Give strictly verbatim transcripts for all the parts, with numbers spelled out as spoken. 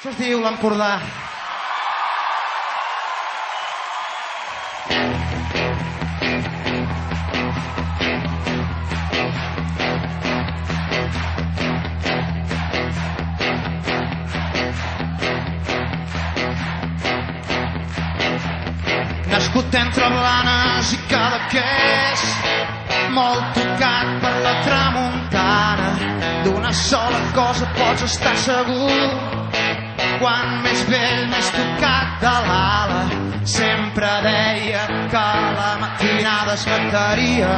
Això es diu l'Empordà. Nascut entre Blanes i Cadaqués, molt tocat per la tramuntana, d'una sola cosa pots estar segur: quan més vell, més tocat de l'ala. Sempre deia que la matinada es mataria.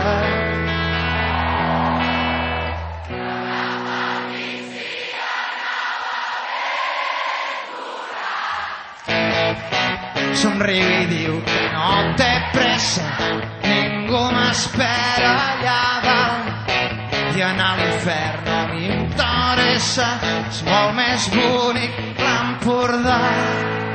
Somriu i diu que no té pressa, ningú m'espera allà dalt, i anar a l'infern no m'interessa, és molt més bonic l'Empordà.